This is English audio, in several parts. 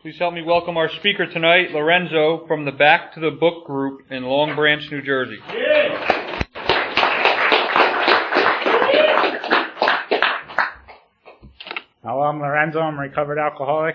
Please help me welcome our speaker tonight, Lorenzo, from the Back to the Book group in Long Branch, New Jersey. Hello, I'm Lorenzo. I'm a recovered alcoholic.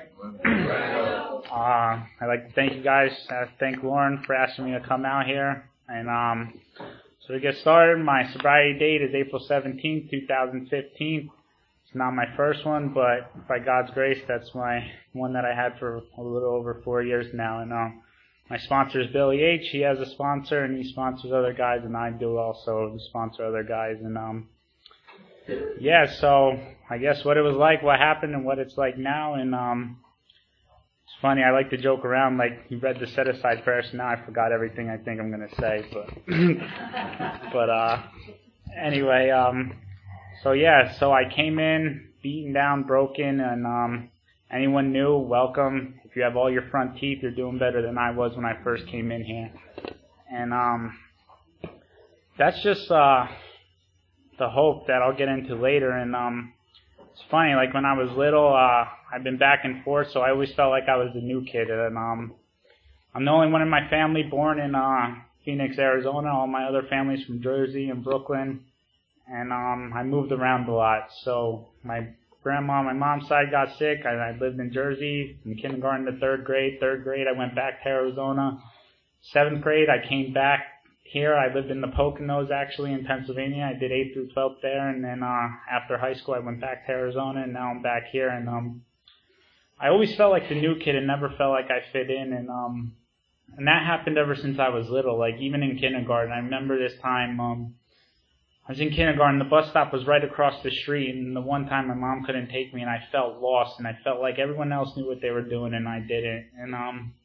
I'd like to thank you guys. Thank Lauren for asking me to come out here. And so to get started, my sobriety date is April 17th, 2015. It's not my first one, but by God's grace, that's my one that I had for a little over 4 years now. And my sponsor is Billy H. He has a sponsor, and he sponsors other guys, and I do also sponsor other guys. And yeah, so I guess what it was like, what happened, and what it's like now. And it's funny, I like to joke around, like, you read the set-aside first, now I forgot everything I think I'm going to say. But anyway, so I came in, beaten down, broken, and anyone new, welcome. If you have all your front teeth, you're doing better than I was when I first came in here. And that's just the hope that I'll get into later. And it's funny, like when I was little, I've been back and forth, so I always felt like I was the new kid. And I'm the only one in my family born in Phoenix, Arizona. All my other family's from Jersey and Brooklyn. And I moved around a lot. So my grandma on my mom's side got sick. I lived in Jersey from kindergarten to third grade. Third grade, I went back to Arizona. Seventh grade, I came back here. I lived in the Poconos, actually, in Pennsylvania. I did 8th through 12th there. And then after high school, I went back to Arizona, and now I'm back here. And I always felt like the new kid and never felt like I fit in. And that happened ever since I was little, like even in kindergarten. I remember this time, I was in kindergarten, the bus stop was right across the street, and the one time my mom couldn't take me, and I felt lost, and I felt like everyone else knew what they were doing, and I didn't. And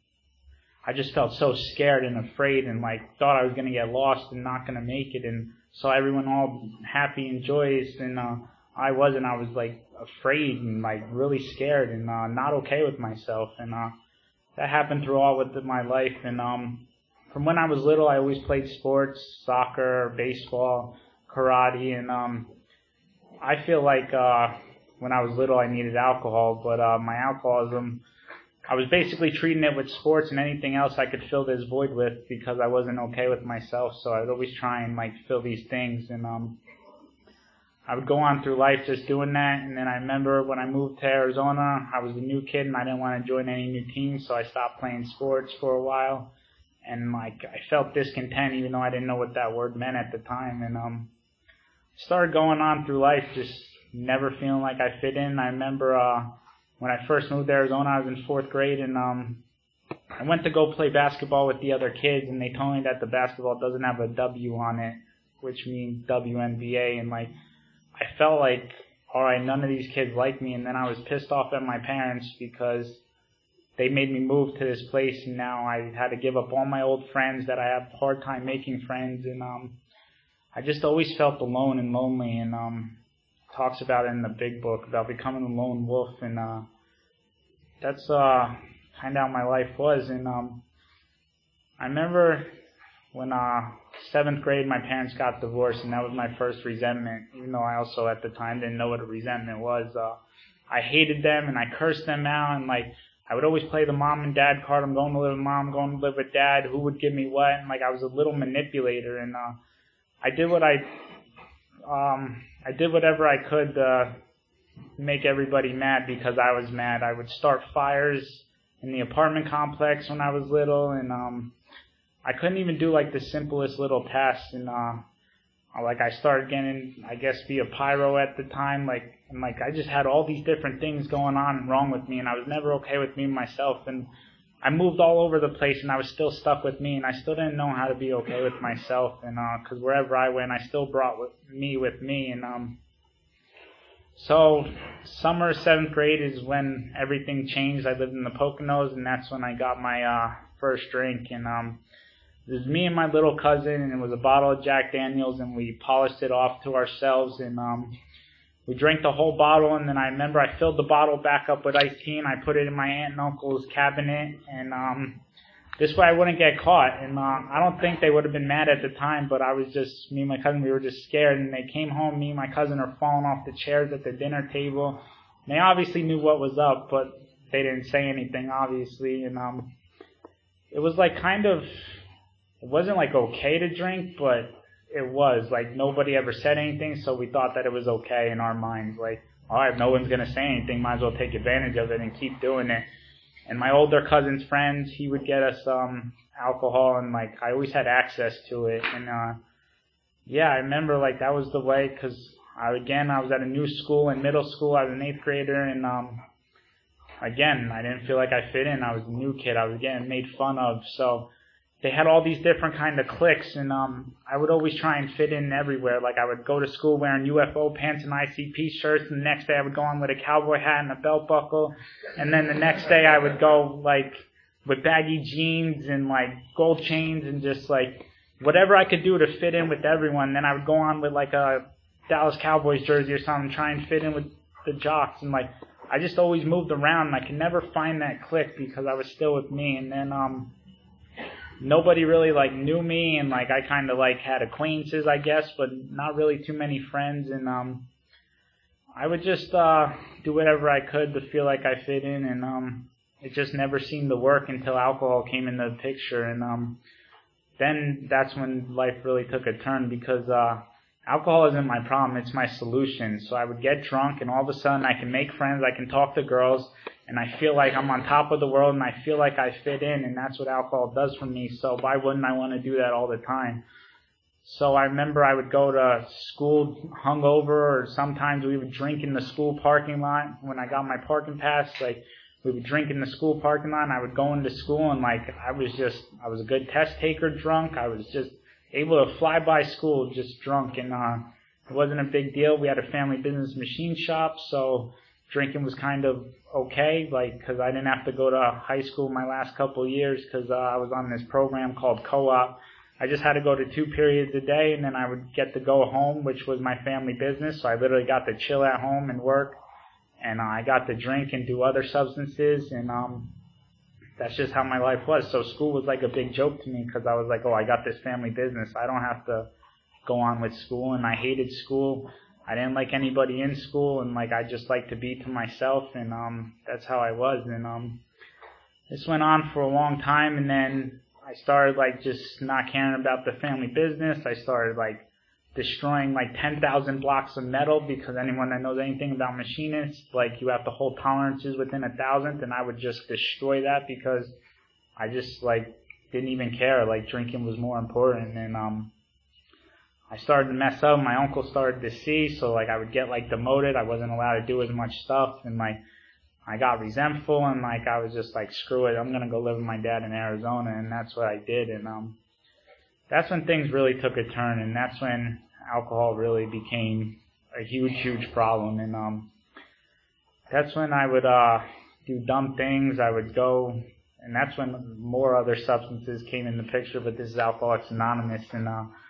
I just felt so scared and afraid, and like thought I was going to get lost and not going to make it, and saw everyone all happy and joyous, and I wasn't. I was like afraid and like really scared and not okay with myself, and that happened through all with my life. And from when I was little, I always played sports, soccer, baseball, karate, and I feel like when I was little I needed alcohol, but my alcoholism, I was basically treating it with sports and anything else I could fill this void with because I wasn't okay with myself, so I'd always try and like fill these things, and I would go on through life just doing that. And then I remember when I moved to Arizona, I was a new kid and I didn't want to join any new teams, so I stopped playing sports for a while, and like I felt discontent even though I didn't know what that word meant at the time. And started going on through life just never feeling like I fit in. I remember when I first moved to Arizona, I was in 4th grade, and I went to go play basketball with the other kids, and they told me that the basketball doesn't have a W on it, which means WNBA, and like I felt like, all right, none of these kids like me, and then I was pissed off at my parents because they made me move to this place, and now I had to give up all my old friends that I have a hard time making friends, and I just always felt alone and lonely, and talks about it in the big book about becoming a lone wolf, and that's kind of how my life was. And I remember when 7th grade my parents got divorced, and that was my first resentment, even though I also at the time didn't know what a resentment was. I hated them and I cursed them out, and like I would always play the mom and dad card. I'm going to live with mom, I'm going to live with dad, who would give me what, and like I was a little manipulator, and I did whatever I could to make everybody mad because I was mad. I would start fires in the apartment complex when I was little, and I couldn't even do like the simplest little tasks. And like I started getting, I guess, be a pyro at the time, and I just had all these different things going on and wrong with me, and I was never okay with me and myself. And I moved all over the place, and I was still stuck with me, and I still didn't know how to be okay with myself, and because wherever I went, I still brought me with me. And so summer 7th grade is when everything changed. I lived in the Poconos, and that's when I got my first drink, and it was me and my little cousin, and it was a bottle of Jack Daniels, and we polished it off to ourselves, and we drank the whole bottle. And then I remember I filled the bottle back up with iced tea, and I put it in my aunt and uncle's cabinet, and this way I wouldn't get caught. And I don't think they would have been mad at the time, but me and my cousin, we were just scared. And they came home, me and my cousin are falling off the chairs at the dinner table. And they obviously knew what was up, but they didn't say anything, obviously, and it was like kind of, it wasn't like okay to drink, but it was like nobody ever said anything, so we thought that it was okay in our minds. Like, all right, no one's gonna say anything, might as well take advantage of it and keep doing it. And my older cousin's friends, he would get us alcohol, and like I always had access to it. And yeah, I remember like that was the way, because I was at a new school in middle school. I was an 8th grader, and again, I didn't feel like I fit in. I was a new kid. I was getting made fun of. So they had all these different kind of cliques, and I would always try and fit in everywhere. Like I would go to school wearing UFO pants and ICP shirts, and the next day I would go on with a cowboy hat and a belt buckle, and then the next day I would go like with baggy jeans and like gold chains and just like whatever I could do to fit in with everyone. Then I would go on with like a Dallas Cowboys jersey or something, try and fit in with the jocks, and like I just always moved around, and I could never find that clique because I was still with me. And then nobody really like knew me, and like I kind of like had acquaintances, I guess, but not really too many friends. And I would just do whatever I could to feel like I fit in, and it just never seemed to work until alcohol came into the picture. And then that's when life really took a turn, because alcohol isn't my problem, it's my solution. So I would get drunk, and all of a sudden I can make friends, I can talk to girls, and I feel like I'm on top of the world, and I feel like I fit in, and that's what alcohol does for me. So why wouldn't I want to do that all the time? So I remember I would go to school hungover, or sometimes we would drink in the school parking lot. When I got my parking pass, like we would drink in the school parking lot, and I would go into school, and like I was a good test taker drunk. I was just able to fly by school just drunk, and it wasn't a big deal. We had a family business machine shop, so drinking was kind of okay, like, because I didn't have to go to high school my last couple of years, because I was on this program called co-op. I just had to go to 2 periods a day, and then I would get to go home, which was my family business. So I literally got to chill at home and work, and I got to drink and do other substances, and that's just how my life was. So school was like a big joke to me, because I was like, oh, I got this family business. I don't have to go on with school, and I hated school. I didn't like anybody in school, and like I just liked to be to myself, and that's how I was. And this went on for a long time, and then I started like just not caring about the family business. I started like destroying like 10,000 blocks of metal, because anyone that knows anything about machinists, like you have to hold tolerances within 1,000, and I would just destroy that because I just like didn't even care. Like drinking was more important, and I started to mess up. My uncle started to see, so like I would get like demoted. I wasn't allowed to do as much stuff, and like I got resentful, and like I was just like, screw it, I'm gonna go live with my dad in Arizona, and that's what I did. And that's when things really took a turn, and that's when alcohol really became a huge problem. And that's when I would do dumb things. I would go, and that's when more other substances came in the picture, but this is Alcoholics Anonymous. And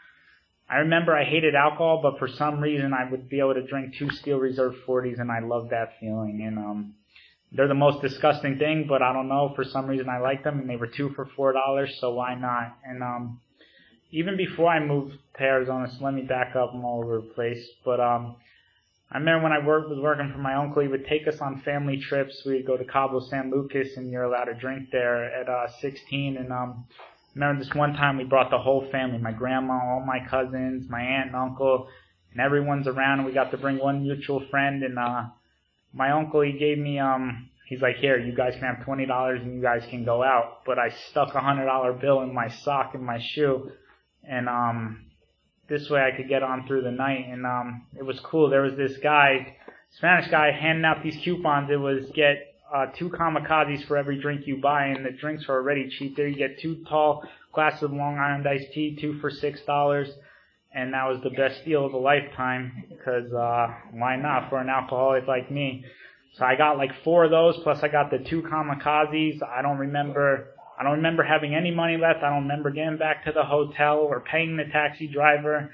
I remember I hated alcohol, but for some reason I would be able to drink 2 Steel Reserve 40s, and I loved that feeling. And they're the most disgusting thing, but I don't know, for some reason I liked them, and they were 2 for $4, so why not? And even before I moved to Arizona, so let me back up, I'm all over the place, but I remember when I was working for my uncle, he would take us on family trips. We'd go to Cabo San Lucas, and you're allowed to drink there at 16, and remember this one time we brought the whole family, my grandma, all my cousins, my aunt and uncle, and everyone's around, and we got to bring one mutual friend. And my uncle, he gave me, he's like, here, you guys can have $20 and you guys can go out. But I stuck a $100 bill in my sock in my shoe, and this way I could get on through the night. And it was cool. There was this guy, Spanish guy, handing out these coupons. It was get 2 kamikazes for every drink you buy, and the drinks are already cheap there. You get 2 tall glasses of Long Island iced tea, 2 for $6, and that was the best deal of a lifetime, because why not for an alcoholic like me? So I got like 4 of those, plus I got the 2 kamikazes. I don't remember having any money left. I don't remember getting back to the hotel or paying the taxi driver.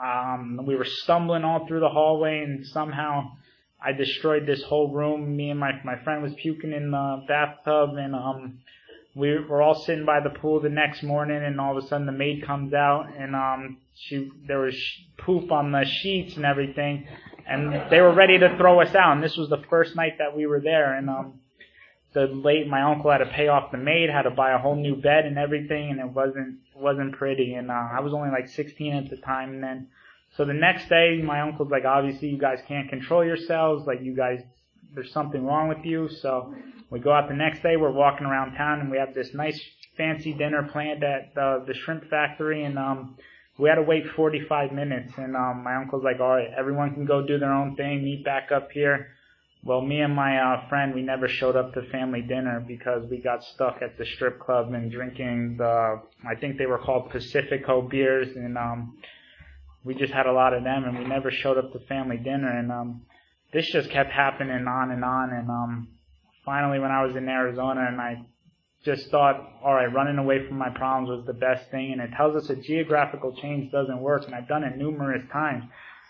We were stumbling all through the hallway, and somehow I destroyed this whole room. Me and my friend was puking in the bathtub, and we were all sitting by the pool the next morning, and all of a sudden the maid comes out, and there was poop on the sheets and everything, and they were ready to throw us out. And this was the first night that we were there, and my uncle had to pay off the maid, had to buy a whole new bed and everything, and it wasn't pretty. And I was only like 16 at the time. And then, so the next day, my uncle's like, obviously you guys can't control yourselves. Like, you guys, there's something wrong with you. So we go out the next day. We're walking around town, and we have this nice fancy dinner planned at the shrimp factory. And we had to wait 45 minutes. And my uncle's like, all right, everyone can go do their own thing. Meet back up here. Well, me and my friend, we never showed up to family dinner because we got stuck at the strip club and drinking I think they were called Pacifico beers, and we just had a lot of them, and we never showed up to family dinner. And this just kept happening on, and finally when I was in Arizona, and I just thought, all right, running away from my problems was the best thing. And it tells us that geographical change doesn't work, and I've done it numerous times.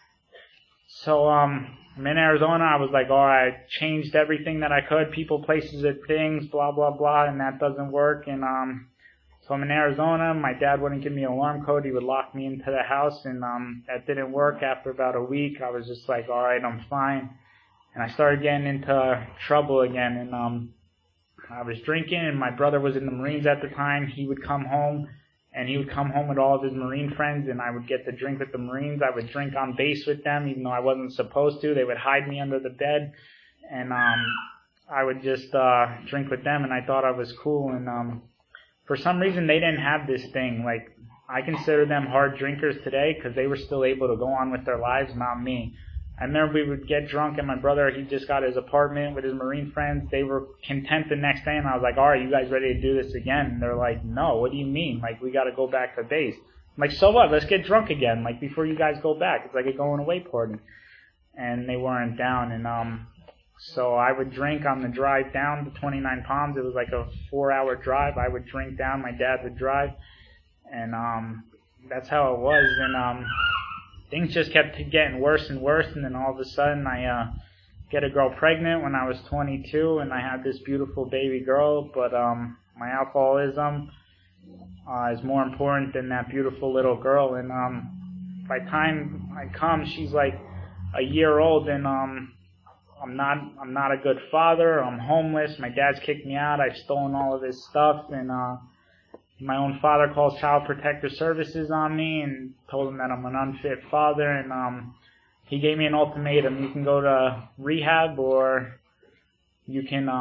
So I'm in Arizona. I was like, all right, changed everything that I could, people, places, and things, blah, blah, blah, and that doesn't work. And so I'm in Arizona. My dad wouldn't give me an alarm code. He would lock me into the house, and that didn't work. After about a week, I was just like, all right, I'm fine. And I started getting into trouble again, and I was drinking, and my brother was in the Marines at the time. He would come home, and he would come home with all of his Marine friends, and I would get to drink with the Marines. I would drink on base with them, even though I wasn't supposed to. They would hide me under the bed, and I would just drink with them, and I thought I was cool. And for some reason, they didn't have this thing. Like, I consider them hard drinkers today because they were still able to go on with their lives, not me. I remember we would get drunk, and my brother, he just got his apartment with his Marine friends. They were content the next day, and I was like, all right, you guys ready to do this again? And they're like, no, what do you mean? Like, we got to go back to base. I'm like, so what? Let's get drunk again, like, before you guys go back. It's like a going away party. And they weren't down. And so I would drink on the drive down to 29 Palms. It was like a 4-hour drive. I would drink down. My dad would drive. And that's how it was. And things just kept getting worse and worse, and then all of a sudden I get a girl pregnant when I was 22, and I had this beautiful baby girl, but my alcoholism is more important than that beautiful little girl. And by the time I come, she's like a year old, and I'm not a good father. I'm homeless. My dad's kicked me out. I've stolen all of his stuff, and my own father calls Child Protective Services on me and told him that I'm an unfit father. And he gave me an ultimatum: you can go to rehab, or you can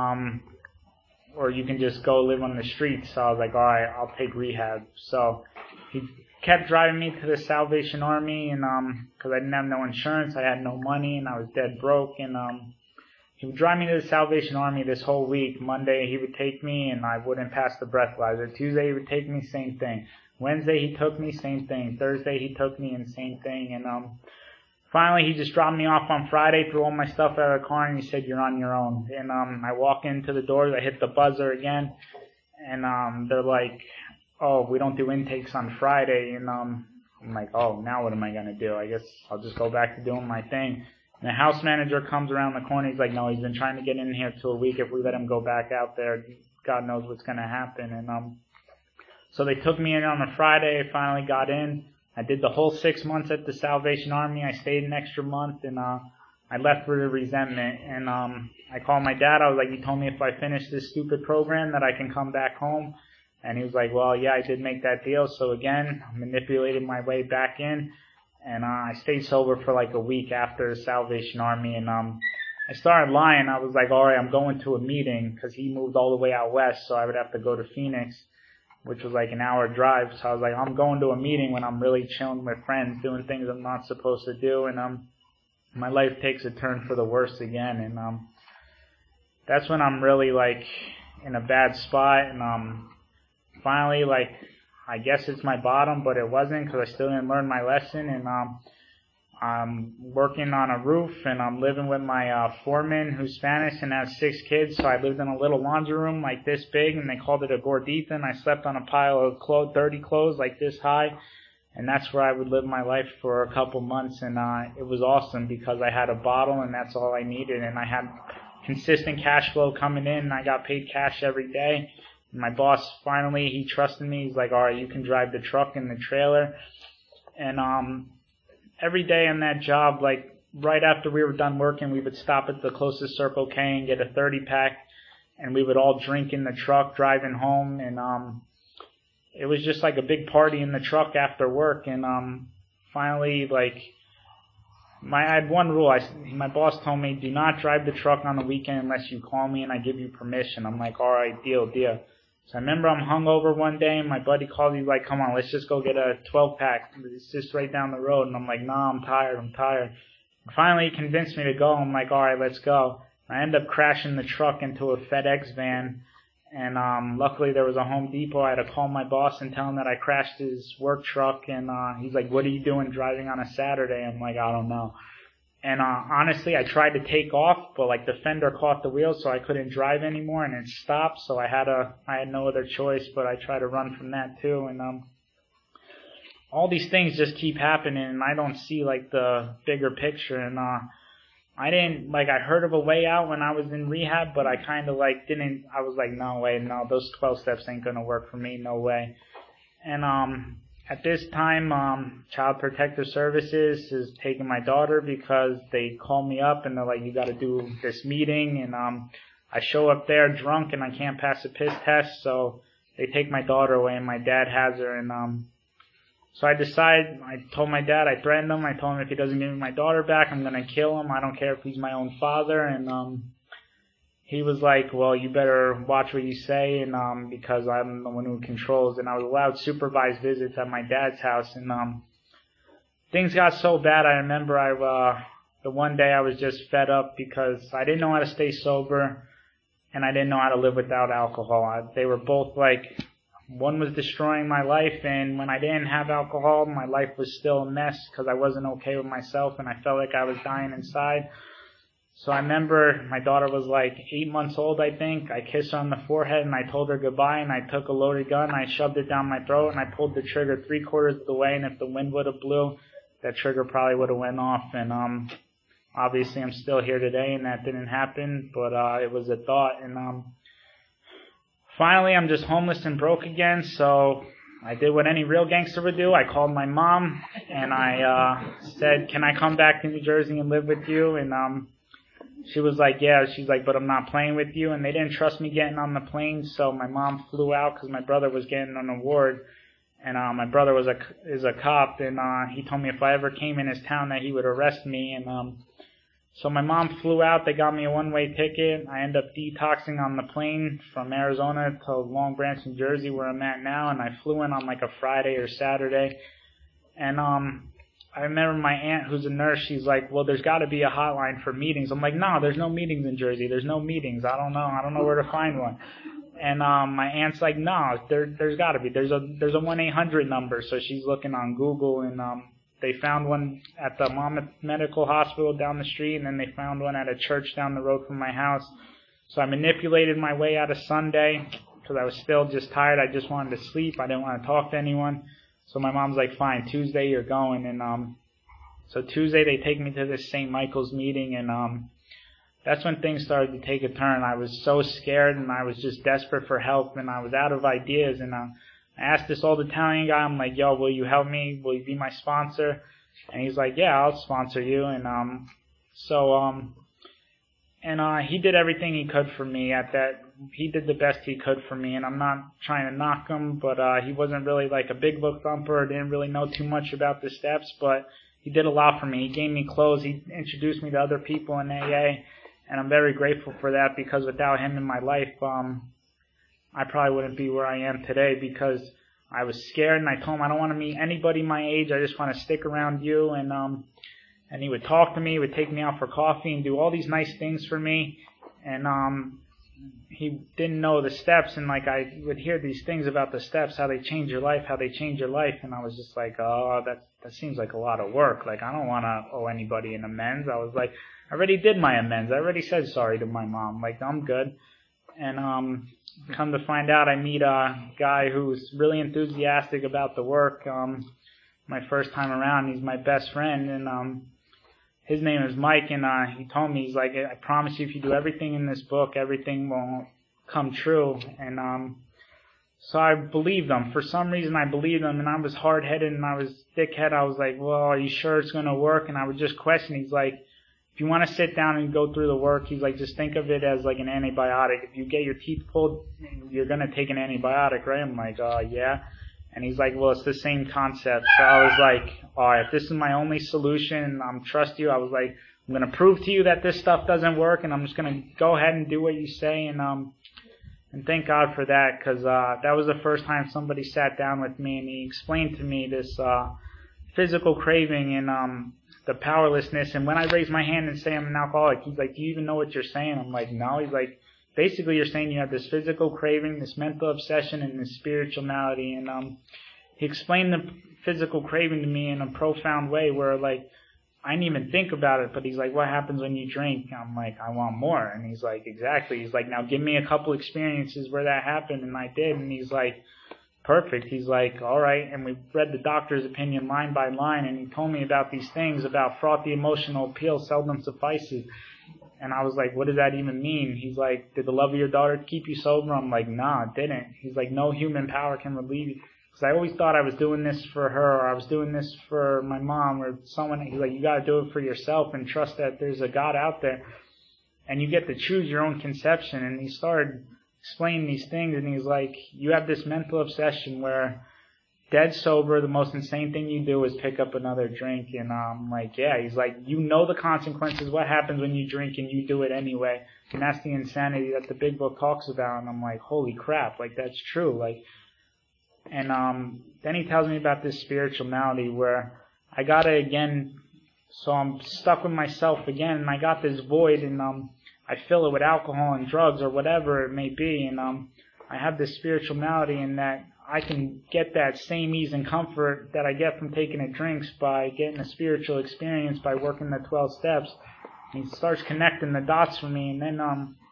just go live on the streets. So I was like, all right, I'll take rehab. So he kept driving me to the Salvation Army, and because I didn't have no insurance, I had no money, and I was dead broke. And he would drive me to the Salvation Army this whole week. Monday he would take me, and I wouldn't pass the breathalyzer. Tuesday he would take me, same thing. Wednesday he took me, same thing. Thursday he took me, and same thing. And finally he just dropped me off on Friday, threw all my stuff out of the car, and he said, you're on your own. And I walk into the door, I hit the buzzer again, and they're like, oh, we don't do intakes on Friday. And I'm like, oh, now what am I going to do? I guess I'll just go back to doing my thing. And the house manager comes around the corner. He's like, no, he's been trying to get in here till a week. If we let him go back out there, God knows what's going to happen. And so they took me in on a Friday. I finally got in. I did the whole 6 months at the Salvation Army. I stayed an extra month, and I left with a resentment. And I called my dad. I was like, you told me if I finish this stupid program that I can come back home. And he was like, well, yeah, I did make that deal. So again, I manipulated my way back in. And I stayed sober for like a week after the Salvation Army. And I started lying. I was like, all right, I'm going to a meeting, because he moved all the way out west, so I would have to go to Phoenix, which was like an hour drive. So I was like, I'm going to a meeting when I'm really chilling with friends, doing things I'm not supposed to do. And my life takes a turn for the worse again. And that's when I'm really like in a bad spot. And finally, like, I guess it's my bottom, but it wasn't, because I still didn't learn my lesson. And I'm working on a roof, and I'm living with my foreman, who's Spanish and has 6 kids. So I lived in a little laundry room like this big, and they called it a gordita, and I slept on a pile of dirty clothes like this high. And that's where I would live my life for a couple months. And it was awesome, because I had a bottle, and that's all I needed. And I had consistent cash flow coming in, and I got paid cash every day. My boss, finally, he trusted me. He's like, all right, you can drive the truck and the trailer. And every day on that job, like right after we were done working, we would stop at the closest Circle K and get a 30-pack. and we would all drink in the truck driving home, and it was just like a big party in the truck after work. And finally, like, I had one rule. My boss told me, do not drive the truck on the weekend unless you call me and I give you permission. I'm like, all right, deal. So I remember I'm hungover one day, and my buddy called me, like, come on, let's just go get a 12-pack. It's just right down the road. And I'm like, nah, I'm tired. And finally he convinced me to go. I'm like, all right, let's go. I ended up crashing the truck into a FedEx van, and luckily there was a Home Depot. I had to call my boss and tell him that I crashed his work truck, and he's like, what are you doing driving on a Saturday? I'm like, I don't know. And honestly, I tried to take off, but like the fender caught the wheel, so I couldn't drive anymore, and it stopped. So I had no other choice, but I tried to run from that too. And all these things just keep happening, and I don't see like the bigger picture. And I didn't, like, I heard of a way out when I was in rehab, but I kind of like didn't. I was like, no way, no, those 12 steps ain't gonna work for me, no way. And at this time, Child Protective Services is taking my daughter because they call me up and they're like, you got to do this meeting. And I show up there drunk and I can't pass a piss test, so they take my daughter away, and my dad has her. And so I told my dad, I threatened him. I told him if he doesn't give me my daughter back, I'm going to kill him. I don't care if he's my own father. And he was like, well, you better watch what you say, and because I'm the one who controls. And I was allowed supervised visits at my dad's house, and things got so bad. I remember the one day I was just fed up because I didn't know how to stay sober, and I didn't know how to live without alcohol. They were both like, one was destroying my life, and when I didn't have alcohol, my life was still a mess because I wasn't okay with myself, and I felt like I was dying inside. So I remember my daughter was like 8 months old, I think. I kissed her on the forehead and I told her goodbye, and I took a loaded gun, I shoved it down my throat, and I pulled the trigger 3/4 of the way, and if the wind would have blew, that trigger probably would have went off. And obviously I'm still here today, and that didn't happen, but it was a thought. And finally I'm just homeless and broke again, so I did what any real gangster would do. I called my mom and I said, can I come back to New Jersey and live with you? And she was like, yeah. She's like, but I'm not playing with you. And they didn't trust me getting on the plane, so my mom flew out because my brother was getting an award. And my brother is a cop, and he told me if I ever came in his town that he would arrest me. And so my mom flew out. They got me a one-way ticket. I ended up detoxing on the plane from Arizona to Long Branch, New Jersey, where I'm at now. And I flew in on like a Friday or Saturday. And I remember my aunt, who's a nurse, she's like, well, there's got to be a hotline for meetings. I'm like, no, there's no meetings in Jersey. There's no meetings. I don't know where to find one. And my aunt's like, no, there's got to be. There's a 1-800 number. So she's looking on Google, and they found one at the Monmouth Medical Hospital down the street, and then they found one at a church down the road from my house. So I manipulated my way out of Sunday because I was still just tired. I just wanted to sleep. I didn't want to talk to anyone. So my mom's like, fine, Tuesday you're going. And so Tuesday they take me to this St. Michael's meeting, and that's when things started to take a turn. I was so scared, and I was just desperate for help, and I was out of ideas. And I asked this old Italian guy, I'm like, yo, will you help me? Will you be my sponsor? And he's like, yeah, I'll sponsor you. And he did everything he could for me at that. He did the best he could for me, and I'm not trying to knock him, but he wasn't really like a big book thumper, didn't really know too much about the steps, but he did a lot for me. He gave me clothes. He introduced me to other people in AA, and I'm very grateful for that, because without him in my life, I probably wouldn't be where I am today, because I was scared, and I told him I don't want to meet anybody my age. I just want to stick around you. And he would talk to me, he would take me out for coffee and do all these nice things for me. And he didn't know the steps, and like I would hear these things about the steps, how they change your life, and I was just like, oh, that seems like a lot of work. Like, I don't want to owe anybody an amends. I was like, I already did my amends. I already said sorry to my mom. Like, I'm good. And come to find out, I meet a guy who's really enthusiastic about the work. My first time around, he's my best friend, and his name is Mike, and he told me, he's like, I promise you, if you do everything in this book, everything will come true. And so I believed him. For some reason, I believed him, and I was hard-headed, and I was thick-headed. I was like, well, are you sure it's going to work? And I would just question. He's like, if if you want to sit down and go through the work, he's like, just think of it as like an antibiotic. If you get your teeth pulled, you're going to take an antibiotic, right? I'm like, yeah. And he's like, well, it's the same concept. So I was like, all right, if this is my only solution, trust you. I was like, I'm going to prove to you that this stuff doesn't work, and I'm just going to go ahead and do what you say. And thank God for that, because that was the first time somebody sat down with me and he explained to me this physical craving and the powerlessness. And when I raise my hand and say I'm an alcoholic, he's like, do you even know what you're saying? I'm like, no. He's like, basically you're saying you have this physical craving, this mental obsession, and this spiritual malady. And he explained the physical craving to me in a profound way where, like, I didn't even think about it, but he's like, what happens when you drink? I'm like, I want more. And he's like, exactly. He's like, now give me a couple experiences where that happened. And I did. And he's like, perfect. He's like, all right. And we read the doctor's opinion line by line, and he told me about these things about frothy emotional appeal seldom suffices. And I was like, what does that even mean? He's like, did the love of your daughter keep you sober? I'm like, nah, it didn't. He's like, no human power can relieve you. Because I always thought I was doing this for her, or I was doing this for my mom, or someone. He's like, you got to do it for yourself and trust that there's a God out there. And you get to choose your own conception. And he started explaining these things, and he's like, you have this mental obsession where dead sober, the most insane thing you do is pick up another drink. And I'm like, yeah. He's like, you know the consequences, what happens when you drink, and you do it anyway. And that's the insanity that the big book talks about. And I'm like, holy crap, like, that's true. Like, and then he tells me about this spiritual malady where I gotta again, so I'm stuck with myself again, and I got this void, and I fill it with alcohol and drugs or whatever it may be, and I have this spiritual malady, and that I can get that same ease and comfort that I get from taking the drinks by getting a spiritual experience by working the 12 steps. And he starts connecting the dots for me, and then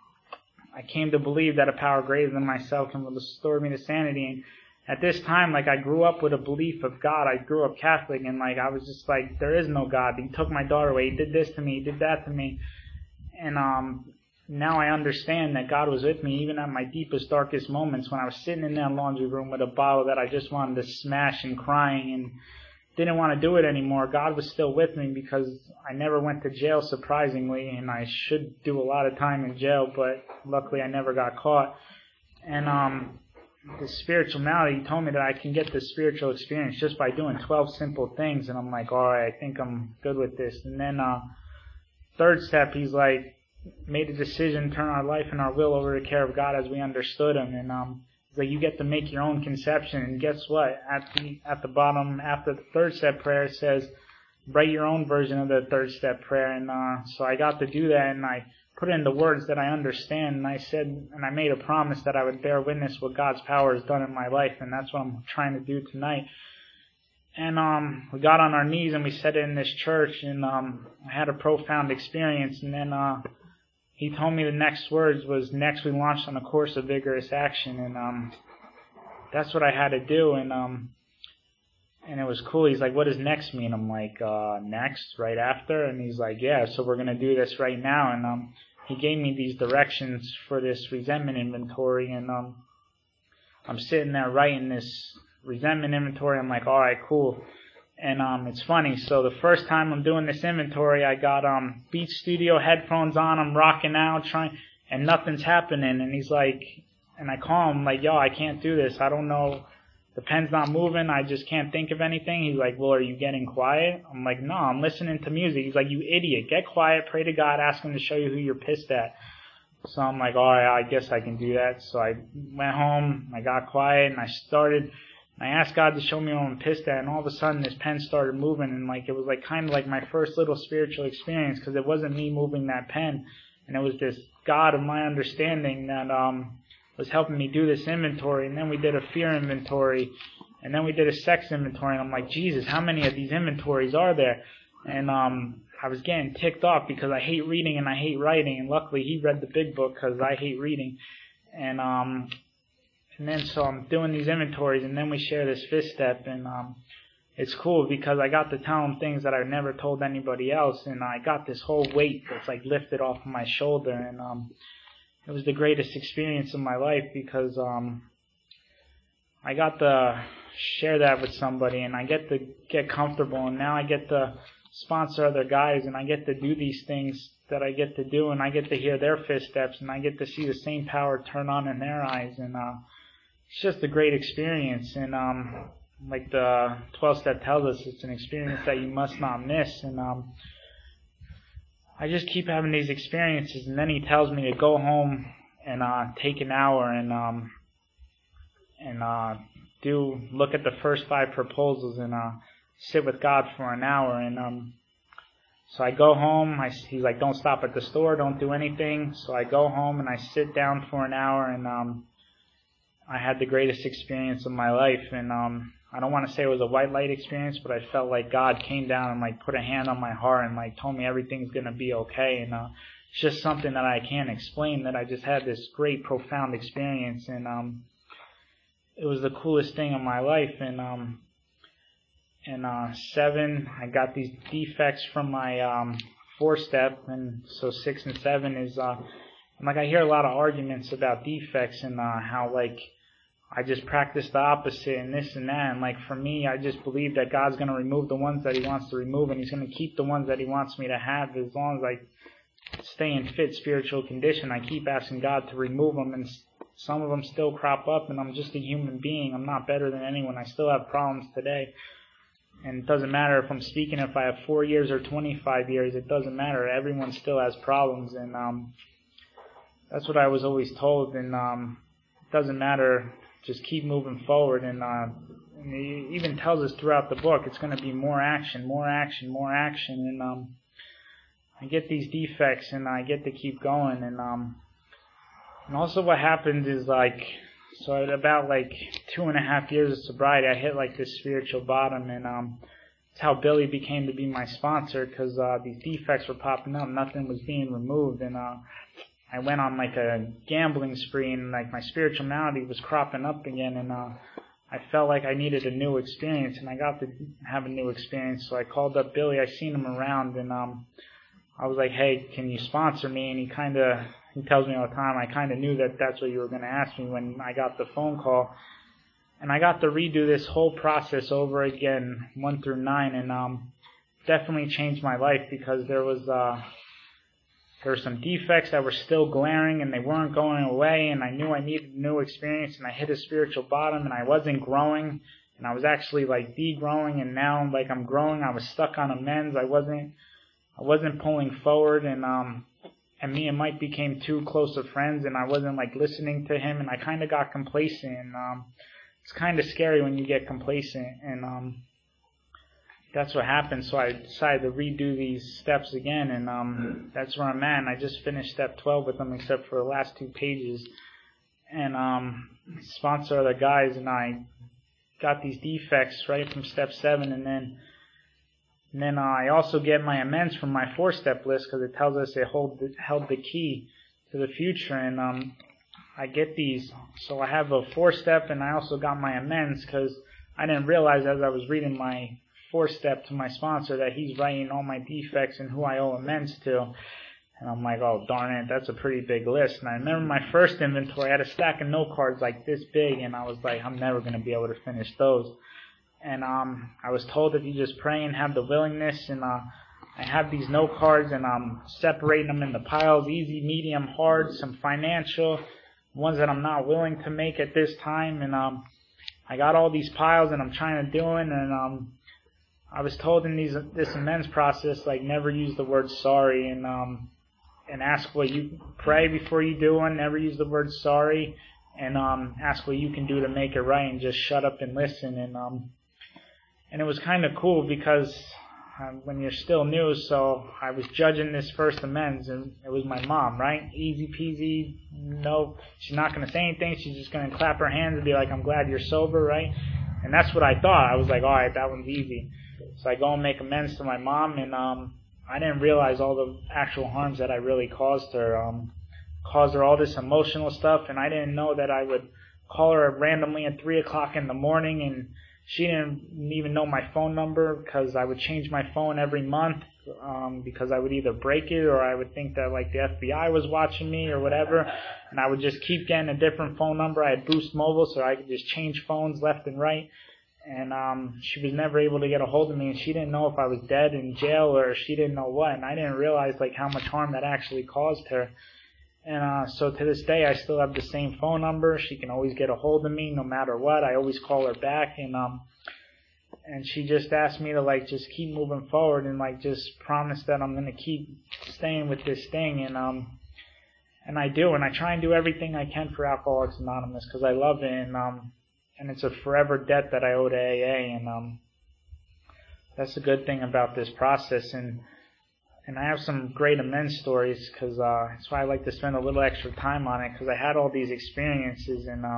I came to believe that a power greater than myself can restore me to sanity. And at this time, like, I grew up with a belief of God. I grew up Catholic, and like, I was just like, there is no God. He took my daughter away. He did this to me. He did that to me. And now I understand that God was with me even at my deepest, darkest moments when I was sitting in that laundry room with a bottle that I just wanted to smash and crying and didn't want to do it anymore. God was still with me because I never went to jail, surprisingly, and I should do a lot of time in jail, but luckily I never got caught. And the spiritual malady, he told me that I can get this spiritual experience just by doing 12 simple things, and I'm like, all right, I think I'm good with this. And then third step, he's like, made a decision, turn our life and our will over to the care of God as we understood him. And he's like, you get to make your own conception. And guess what? At the bottom, after the third step prayer, it says, write your own version of the third step prayer. And so I got to do that, and I put it in the words that I understand. And I said, and I made a promise that I would bear witness what God's power has done in my life. And that's what I'm trying to do tonight. And we got on our knees and we said it in this church, and I had a profound experience. And then he told me the next words was, next we launched on a course of vigorous action. And that's what I had to do. And it was cool. He's like, what does next mean? I'm like, next, right after? And he's like, yeah, so we're going to do this right now. And he gave me these directions for this resentment inventory. And I'm sitting there writing this resentment inventory. I'm like, all right, cool. And it's funny. So the first time I'm doing this inventory, I got Beat Studio headphones on. I'm rocking out, and nothing's happening. And he's like, and I call him like, yo, I can't do this. I don't know. The pen's not moving. I just can't think of anything. He's like, well, are you getting quiet? I'm like, no, I'm listening to music. He's like, you idiot. Get quiet. Pray to God. Ask him to show you who you're pissed at. So I'm like, all right, I guess I can do that. So I went home. I got quiet, and I asked God to show me what I'm pissed at, and all of a sudden this pen started moving, and like, it was like kind of like my first little spiritual experience, because it wasn't me moving that pen, and it was this God of my understanding that was helping me do this inventory. And then we did a fear inventory, and then we did a sex inventory, and I'm like, Jesus, how many of these inventories are there? And I was getting ticked off because I hate reading and I hate writing, and luckily he read the big book because I hate reading. And then so I'm doing these inventories, and then we share this fifth step, and it's cool because I got to tell him things that I've never told anybody else, and I got this whole weight that's like lifted off of my shoulder, and it was the greatest experience of my life because I got to share that with somebody, and I get to get comfortable, and now I get to sponsor other guys, and I get to do these things that I get to do, and I get to hear their footsteps, and I get to see the same power turn on in their eyes, and it's just a great experience. And like the 12th step tells us, it's an experience that you must not miss. And I just keep having these experiences, and then he tells me to go home and take an hour and look at the first 5 proposals and sit with God for an hour. And so I go home. He's like, don't stop at the store, don't do anything. So I go home and I sit down for an hour, and I had the greatest experience of my life. And I don't want to say it was a white light experience, but I felt like God came down and like put a hand on my heart and like told me everything's going to be okay. And it's just something that I can't explain, that I just had this great, profound experience. And it was the coolest thing in my life. And in 7, I got these defects from my 4-step, and so 6 and 7 is like, I hear a lot of arguments about defects and how like I just practice the opposite and this and that. And like for me, I just believe that God's going to remove the ones that He wants to remove, and He's going to keep the ones that He wants me to have as long as I stay in fit spiritual condition. I keep asking God to remove them, and some of them still crop up, and I'm just a human being. I'm not better than anyone. I still have problems today. And it doesn't matter if I'm speaking, if I have 4 years or 25 years, it doesn't matter. Everyone still has problems, and that's what I was always told. And it doesn't matter, just keep moving forward. And he even tells us throughout the book, it's going to be more action, more action, more action. And I get these defects, and I get to keep going. And also what happened is like, so at about like 2.5 years of sobriety, I hit like this spiritual bottom, and it's how Billy became to be my sponsor, because these defects were popping up, nothing was being removed, and I went on like a gambling spree, and like my spiritual malady was cropping up again, and I felt like I needed a new experience, and I got to have a new experience. So I called up Billy. I seen him around, and I was like, hey, can you sponsor me? And he tells me all the time, I kind of knew that that's what you were going to ask me when I got the phone call. And I got to redo this whole process over again, 1 through 9, and definitely changed my life, because there were some defects that were still glaring, and they weren't going away, and I knew I needed a new experience, and I hit a spiritual bottom, and I wasn't growing, and I was actually like degrowing, and now like I'm growing. I was stuck on amends. I wasn't pulling forward, and me and Mike became too close of friends, and I wasn't like listening to him, and I kind of got complacent, and it's kind of scary when you get complacent, and that's what happened. So I decided to redo these steps again, and that's where I'm at. And I just finished step 12 with them, except for the last 2 pages, and sponsor other guys, and I got these defects right from step 7, and then I also get my amends from my 4-step list, because it tells us it held the key to the future. And I get these. So I have a 4-step, and I also got my amends, because I didn't realize as I was reading my 4-step to my sponsor that he's writing all my defects and who I owe amends to. And I'm like, oh, darn it, that's a pretty big list. And I remember my first inventory, I had a stack of note cards like this big, and I was like, I'm never going to be able to finish those. And I was told if you just pray and have the willingness, and I have these note cards, and I'm separating them into piles, easy, medium, hard, some financial, ones that I'm not willing to make at this time. And I got all these piles, and I'm trying to do it, and I was told in this amends process, like, never use the word sorry, and ask what you pray before you do one, never use the word sorry, and ask what you can do to make it right, and just shut up and listen. And it was kind of cool, because when you're still new, so I was judging this first amends, and it was my mom, right? Easy peasy, no, she's not going to say anything, she's just going to clap her hands and be like, I'm glad you're sober, right? And that's what I thought. I was like, all right, that one's easy. So I go and make amends to my mom, and I didn't realize all the actual harms that I really caused her. Caused her all this emotional stuff, and I didn't know that I would call her randomly at 3 o'clock in the morning, and she didn't even know my phone number, because I would change my phone every month, because I would either break it, or I would think that like the FBI was watching me or whatever, and I would just keep getting a different phone number. I had Boost Mobile, so I could just change phones left and right. And she was never able to get a hold of me, and she didn't know if I was dead in jail or she didn't know what, and I didn't realize like how much harm that actually caused her. And so to this day, I still have the same phone number. She can always get a hold of me no matter what. I always call her back, and she just asked me to like just keep moving forward and like just promise that I'm gonna keep staying with this thing, and I do, and I try and do everything I can for Alcoholics Anonymous because I love it, and it's a forever debt that I owe to AA, and that's the good thing about this process, and I have some great amends stories because that's why I like to spend a little extra time on it because I had all these experiences, and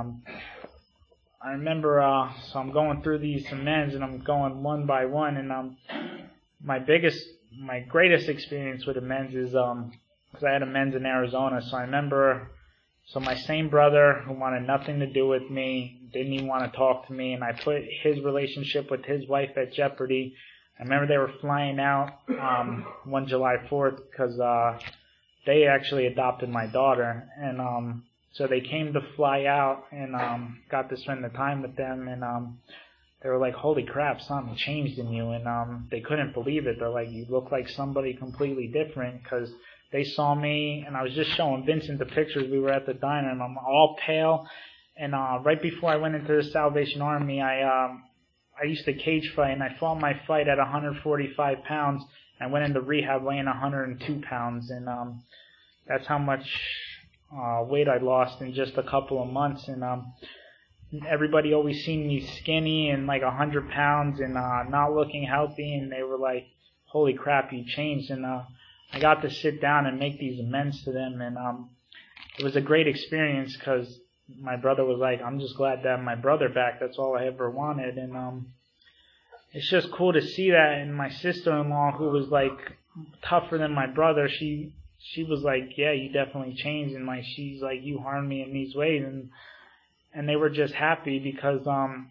I remember, so I'm going through these amends and I'm going one by one, and my greatest experience with amends is because I had amends in Arizona. So I remember, so my same brother who wanted nothing to do with me, didn't even want to talk to me, and I put his relationship with his wife at jeopardy. I remember they were flying out one July 4th because they actually adopted my daughter, and so they came to fly out and got to spend the time with them, and they were like, holy crap, something changed in you, and they couldn't believe it. They're like, you look like somebody completely different, because they saw me, and I was just showing Vincent the pictures. We were at the diner, and I'm all pale, and right before I went into the Salvation Army, I used to cage fight, and I fought my fight at 145 pounds. I went into rehab weighing 102 pounds, and that's how much weight I lost in just a couple of months, and everybody always seen me skinny and like 100 pounds and not looking healthy, and they were like, holy crap, you changed. And I got to sit down and make these amends to them, and it was a great experience because my brother was like, I'm just glad to have my brother back. That's all I ever wanted. And it's just cool to see that. And my sister-in-law, who was like tougher than my brother, she was like, yeah, you definitely changed, and like she's like, you harmed me in these ways, and they were just happy because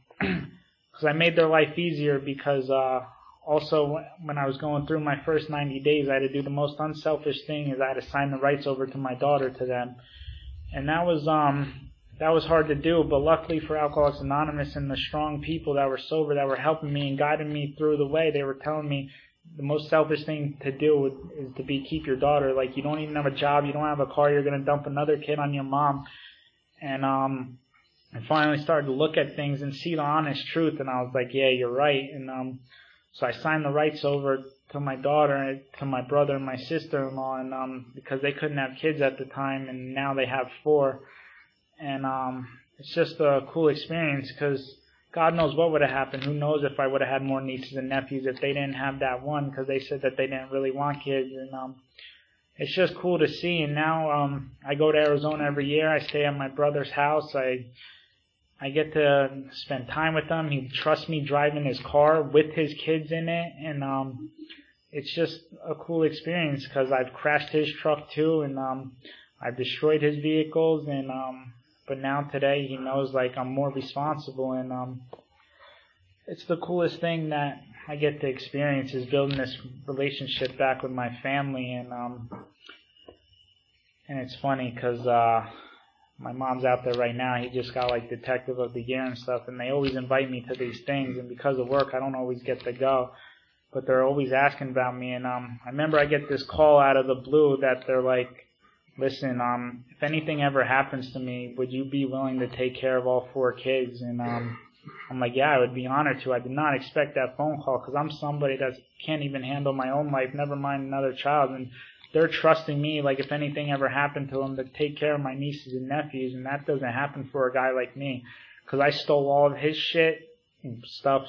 I made their life easier, because also when I was going through my first 90 days, I had to do the most unselfish thing, is I had to sign the rights over to my daughter to them, and that was hard to do, but luckily for Alcoholics Anonymous and the strong people that were sober that were helping me and guiding me through the way, they were telling me the most selfish thing to do is to keep your daughter. Like, you don't even have a job, you don't have a car, you're going to dump another kid on your mom. And I finally started to look at things and see the honest truth, and I was like, yeah, you're right. And so I signed the rights over to my daughter, to my brother and my sister-in-law, and because they couldn't have kids at the time, and now they have 4. And it's just a cool experience, because God knows what would have happened. Who knows if I would have had more nieces and nephews if they didn't have that one, because they said that they didn't really want kids. And it's just cool to see. And now I go to Arizona every year. I stay at my brother's house. I get to spend time with him. He trusts me driving his car with his kids in it. And it's just a cool experience, because I've crashed his truck too, and I've destroyed his vehicles, and but now today he knows like I'm more responsible, and it's the coolest thing that I get to experience, is building this relationship back with my family. And it's funny because my mom's out there right now. He just got like Detective of the Year and stuff, and they always invite me to these things, and because of work I don't always get to go, but they're always asking about me. And I remember I get this call out of the blue that they're like, listen, if anything ever happens to me, would you be willing to take care of all 4 kids? And I'm like, yeah, I would be honored to. I did not expect that phone call, because I'm somebody that can't even handle my own life, never mind another child. And they're trusting me, like if anything ever happened to them, to take care of my nieces and nephews. And that doesn't happen for a guy like me, because I stole all of his stuff.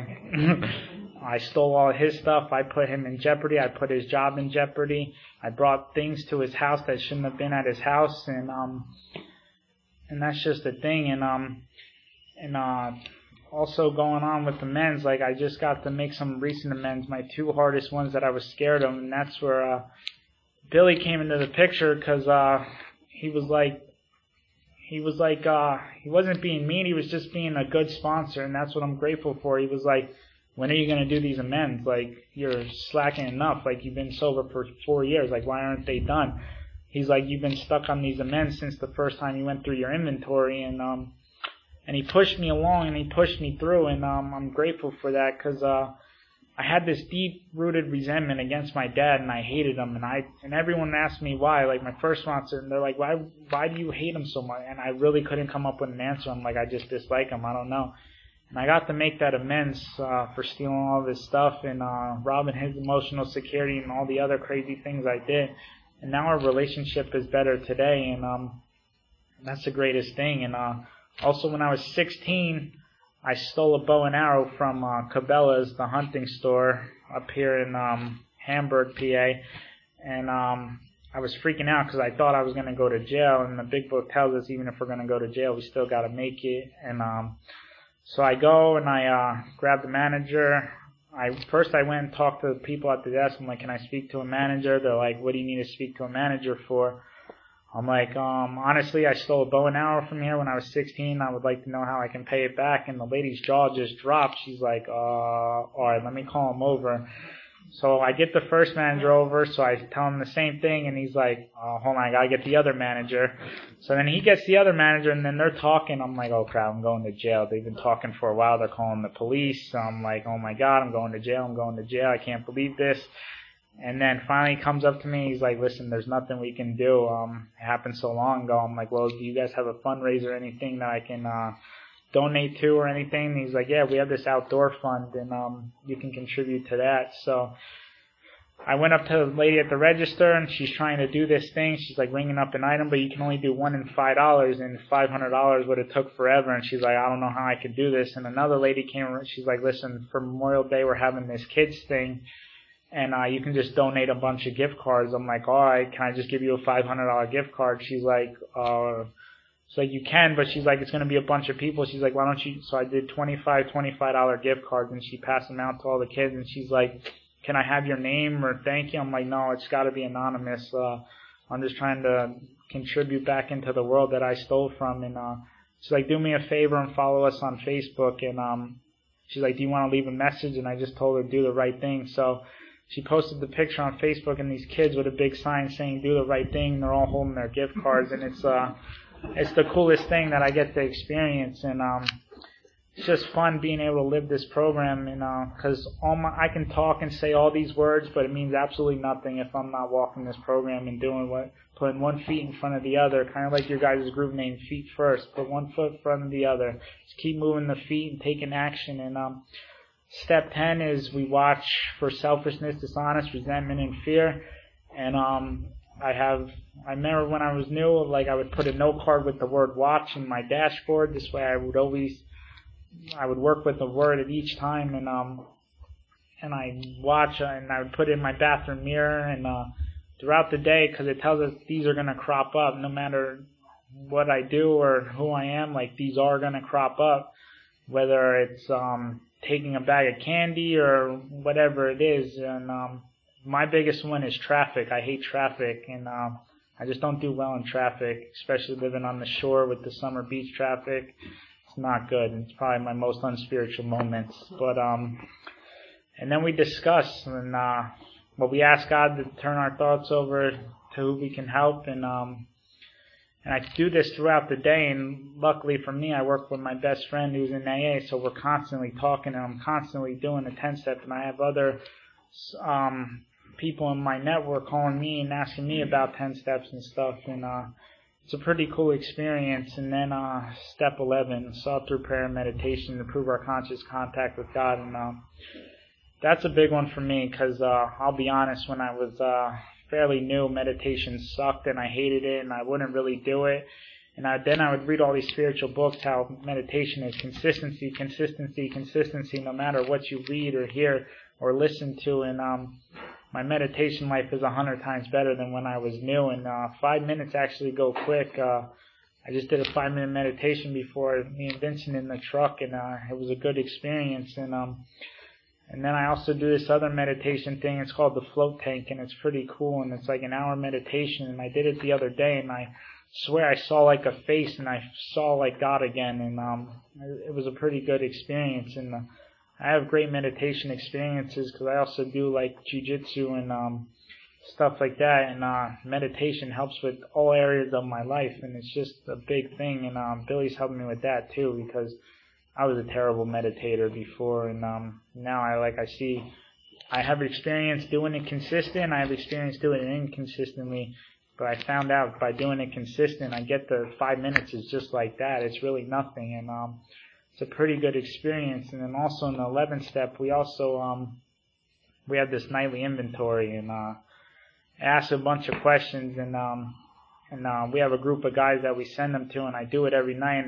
I stole all his stuff. I put him in jeopardy. I put his job in jeopardy. I brought things to his house that shouldn't have been at his house, and that's just the thing. And also going on with amends, like I just got to make some recent amends, my 2 hardest ones that I was scared of, and that's where Billy came into the picture, because he wasn't being mean, he was just being a good sponsor, and that's what I'm grateful for. He was like, when are you going to do these amends? Like, you're slacking enough. Like, you've been sober for 4 years. Like, why aren't they done? He's like, you've been stuck on these amends since the first time you went through your inventory. And and he pushed me along and he pushed me through, and I'm grateful for that because I had this deep-rooted resentment against my dad, and I hated him, and everyone asked me why. Like, my first answer, and they're like, why do you hate him so much? And I really couldn't come up with an answer. I'm like, I just dislike him. I don't know. And I got to make that amends for stealing all this stuff and robbing his emotional security and all the other crazy things I did. And now our relationship is better today, and that's the greatest thing. And also, when I was 16, I stole a bow and arrow from Cabela's, the hunting store up here in Hamburg, PA, and I was freaking out because I thought I was going to go to jail, and the big book tells us even if we're going to go to jail, we still got to make it. And so I go and I grab the manager. First I went and talked to the people at the desk. I'm like, can I speak to a manager? They're like, what do you need to speak to a manager for? I'm like, honestly, I stole a bow and arrow from here when I was 16. I would like to know how I can pay it back. And the lady's jaw just dropped. She's like, all right, let me call him over. So I get the first manager over, so I tell him the same thing, and he's like, hold on, I gotta get the other manager. So then he gets the other manager, and then they're talking. I'm like, oh crap, I'm going to jail. They've been talking for a while. They're calling the police. So I'm like, oh my God, I'm going to jail. I can't believe this. And then finally he comes up to me. He's like, listen, there's nothing we can do. It happened so long ago. I'm like, well, do you guys have a fundraiser or anything that I can donate to or anything? And he's like, yeah, we have this outdoor fund, and you can contribute to that. So I went up to the lady at the register, and she's trying to do this thing. She's like ringing up an item, but you can only do $1 and $5, and $500 would have took forever. And she's like, I don't know how I could do this. And another lady came. She's like, listen, for Memorial Day we're having this kids thing, and you can just donate a bunch of gift cards. I'm like, all right, can I just give you a $500 gift card? She's like, it's like, you can, but she's like, it's going to be a bunch of people. She's like, why don't you? So I did $25 gift cards, and she passed them out to all the kids, and she's like, can I have your name or thank you? I'm like, no, it's got to be anonymous. I'm just trying to contribute back into the world that I stole from. And she's like, do me a favor and follow us on Facebook. And she's like, do you want to leave a message? And I just told her, do the right thing. So she posted the picture on Facebook, and these kids with a big sign saying, do the right thing. And they're all holding their gift cards, and it's the coolest thing that I get to experience. And it's just fun being able to live this program, and because I can talk and say all these words, but it means absolutely nothing if I'm not walking this program and putting 1 foot in front of the other, kind of like your guys' group name, Feet First. Put 1 foot in front of the other. Just keep moving the feet and taking action. And step 10 is we watch for selfishness, dishonest, resentment, and fear. And I remember when I was new, like I would put a note card with the word watch in my dashboard. This way I would work with the word at each time, and I watch, and I would put it in my bathroom mirror, and throughout the day, because it tells us these are going to crop up no matter what I do or who I am. Like, these are going to crop up, whether it's taking a bag of candy or whatever it is. And my biggest one is traffic. I hate traffic, and I just don't do well in traffic, especially living on the shore with the summer beach traffic. It's not good. It's probably my most unspiritual moments. But and then we discuss, and we ask God to turn our thoughts over to who we can help, and I do this throughout the day. And luckily for me, I work with my best friend who's in AA, so we're constantly talking, and I'm constantly doing the 10-step, and I have other people in my network calling me and asking me about 10 steps and stuff, and it's a pretty cool experience. And then step 11, sought through prayer and meditation to improve our conscious contact with God. And that's a big one for me, because I'll be honest, when I was fairly new, meditation sucked and I hated it, and I wouldn't really do it. And then I would read all these spiritual books how meditation is consistency, no matter what you read or hear or listen to. And my meditation life is 100 times better than when I was new, and 5 minutes actually go quick. I just did a 5-minute meditation before me and Vincent in the truck, and it was a good experience. And then I also do this other meditation thing. It's called the float tank, and it's pretty cool, and it's like an hour meditation. And I did it the other day, and I swear I saw like a face, and I saw like God again, and it was a pretty good experience. And I have great meditation experiences because I also do like jiu-jitsu and stuff like that. And meditation helps with all areas of my life, and it's just a big thing. And Billy's helping me with that too, because I was a terrible meditator before, and now I have experience doing it consistent. I have experience doing it inconsistently, but I found out by doing it consistent, I get the 5 minutes is just like that. It's really nothing, and it's a pretty good experience. And then also in the 11th step, we also we have this nightly inventory, and ask a bunch of questions, and we have a group of guys that we send them to, and I do it every night.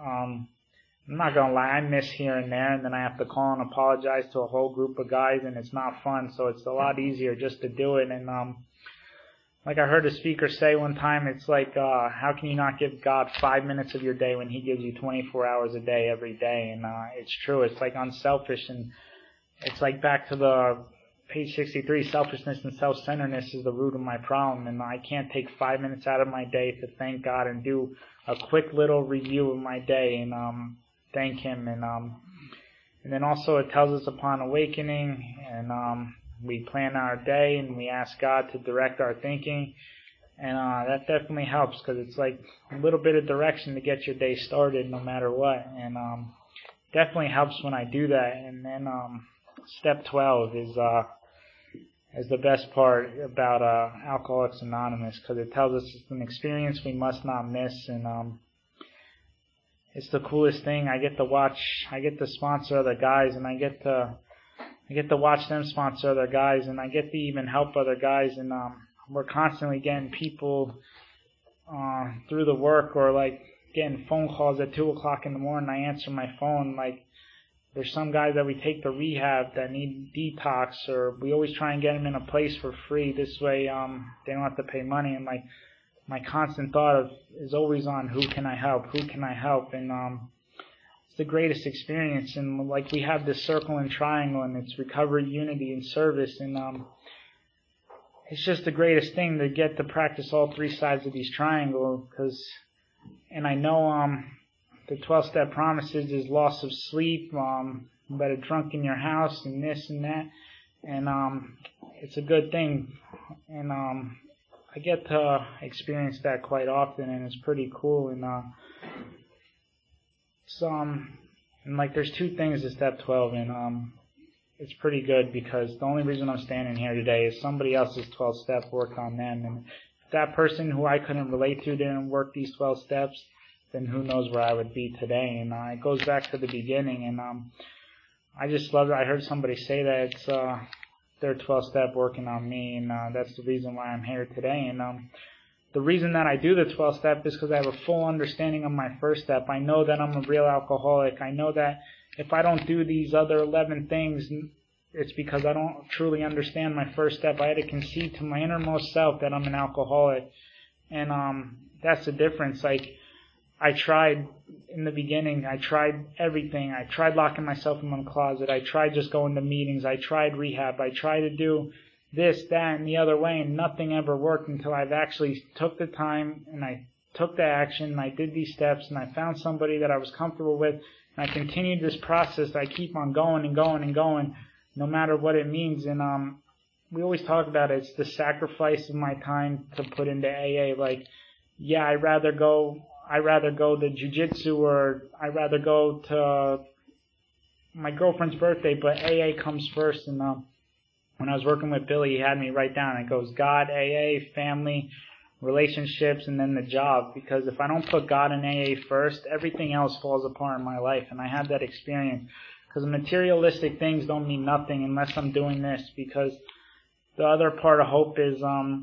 I'm not gonna lie, I miss here and there, and then I have to call and apologize to a whole group of guys, and it's not fun. So it's a lot easier just to do it. And like I heard a speaker say one time, it's like how can you not give God 5 minutes of your day when He gives you 24 hours a day every day? And it's true. It's like unselfish, and it's like back to the page 63. Selfishness and self-centeredness is the root of my problem, and I can't take 5 minutes out of my day to thank God and do a quick little review of my day and thank Him. And then also it tells us upon awakening, and we plan our day and we ask God to direct our thinking, and that definitely helps, because it's like a little bit of direction to get your day started no matter what. And definitely helps when I do that. And then step 12 is the best part about Alcoholics Anonymous, because it tells us it's an experience we must not miss. And it's the coolest thing. I get to sponsor other guys, and I get to watch them sponsor other guys, and I get to even help other guys. And we're constantly getting people through the work, or like getting phone calls at 2 o'clock in the morning. I answer my phone. Like, there's some guys that we take to rehab that need detox, or we always try and get them in a place for free. This way they don't have to pay money. And my constant thought is always on who can I help, and it's the greatest experience. And like, we have this circle and triangle, and it's recovery, unity, and service, and it's just the greatest thing to get to practice all three sides of these triangles. And I know the 12-step promises is loss of sleep, better drunk in your house, and this and that, and it's a good thing. And I get to experience that quite often, and it's pretty cool. And and like, there's two things to step 12, and it's pretty good, because the only reason I'm standing here today is somebody else's 12 step worked on them, and if that person who I couldn't relate to didn't work these 12 steps, then who knows where I would be today. And it goes back to the beginning, and I just love it. I heard somebody say that it's their 12 step working on me, and that's the reason why I'm here today. And the reason that I do the 12 step is because I have a full understanding of my first step. I know that I'm a real alcoholic. I know that if I don't do these other 11 things, it's because I don't truly understand my first step. I had to concede to my innermost self that I'm an alcoholic, and that's the difference. Like, I tried in the beginning, I tried everything. I tried locking myself in my closet. I tried just going to meetings. I tried rehab. I tried to do this, that, and the other way, and nothing ever worked until I've actually took the time, and I took the action, and I did these steps, and I found somebody that I was comfortable with, and I continued this process. I keep on going and going and going, no matter what it means. And we always talk about it. It's the sacrifice of my time to put into AA. Like, yeah, I'd rather go to jiu-jitsu, or I'd rather go to my girlfriend's birthday, but AA comes first. And when I was working with Billy, he had me write down, it goes God, AA, family, relationships, and then the job. Because if I don't put God and AA first, everything else falls apart in my life. And I had that experience, because materialistic things don't mean nothing unless I'm doing this. Because the other part of hope is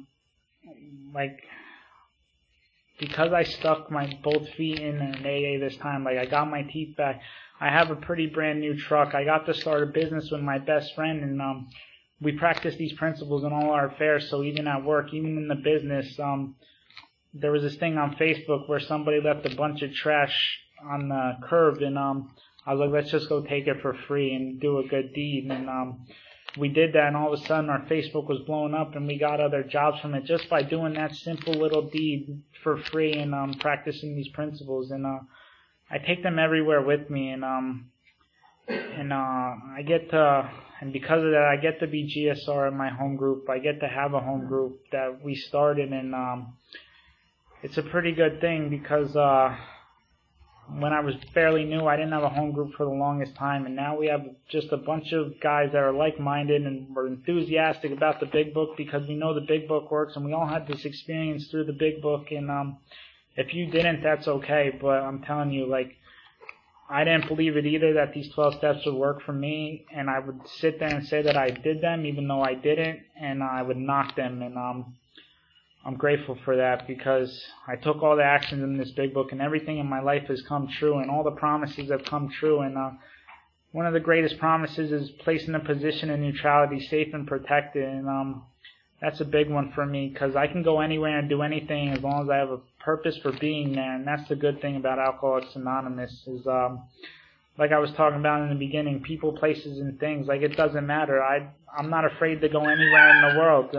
because I stuck my both feet in an AA this time, like, I got my teeth back. I have a pretty brand new truck. I got to start a business with my best friend, and we practice these principles in all our affairs. So even at work, even in the business, there was this thing on Facebook where somebody left a bunch of trash on the curb, and I was like, let's just go take it for free and do a good deed. And we did that, and all of a sudden our Facebook was blowing up, and we got other jobs from it just by doing that simple little deed for free and practicing these principles. And I take them everywhere with me, and I get to and because of that, I get to be GSR in my home group. I get to have a home group that we started, and it's a pretty good thing because when I was fairly new, I didn't have a home group for the longest time, and now we have just a bunch of guys that are like-minded and we're enthusiastic about the Big Book because we know the Big Book works, and we all had this experience through the Big Book, and if you didn't, that's okay, but I'm telling you, like, I didn't believe it either that these 12 steps would work for me, and I would sit there and say that I did them even though I didn't, and I would knock them, and I'm grateful for that because I took all the actions in this Big Book and everything in my life has come true and all the promises have come true. And one of the greatest promises is placed in a position of neutrality, safe and protected. And that's a big one for me because I can go anywhere and do anything as long as I have a purpose for being there. And that's the good thing about Alcoholics Anonymous is like I was talking about in the beginning, people, places, and things. Like, it doesn't matter. I'm not afraid to go anywhere in the world.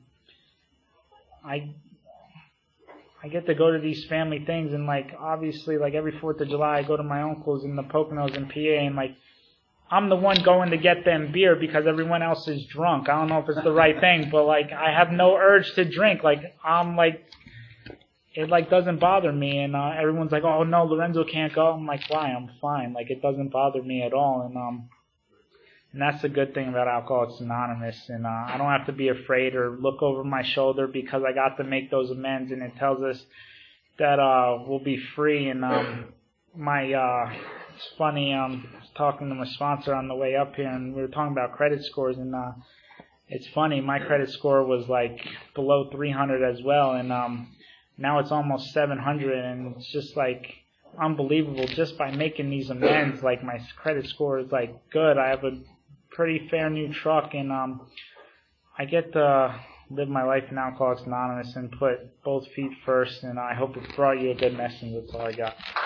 I get to go to these family things, and like obviously, like every 4th of July, I go to my uncle's in the Poconos in PA, and like I'm the one going to get them beer because everyone else is drunk. I don't know if it's the right thing, but like I have no urge to drink. Like I'm like it like doesn't bother me, and everyone's like, oh no, Lorenzo can't go. I'm like, why? I'm fine. Like it doesn't bother me at all, and that's the good thing about Alcoholics Anonymous. And I don't have to be afraid or look over my shoulder because I got to make those amends. And it tells us that we'll be free. And it's funny, I was talking to my sponsor on the way up here, and we were talking about credit scores. And it's funny, my credit score was like below 300 as well. And now it's almost 700. And it's just like unbelievable just by making these amends. Like my credit score is like good. I have a pretty fair new truck, and I get to live my life in Alcoholics Anonymous and put both feet first, and I hope it brought you a good message. That's all I got.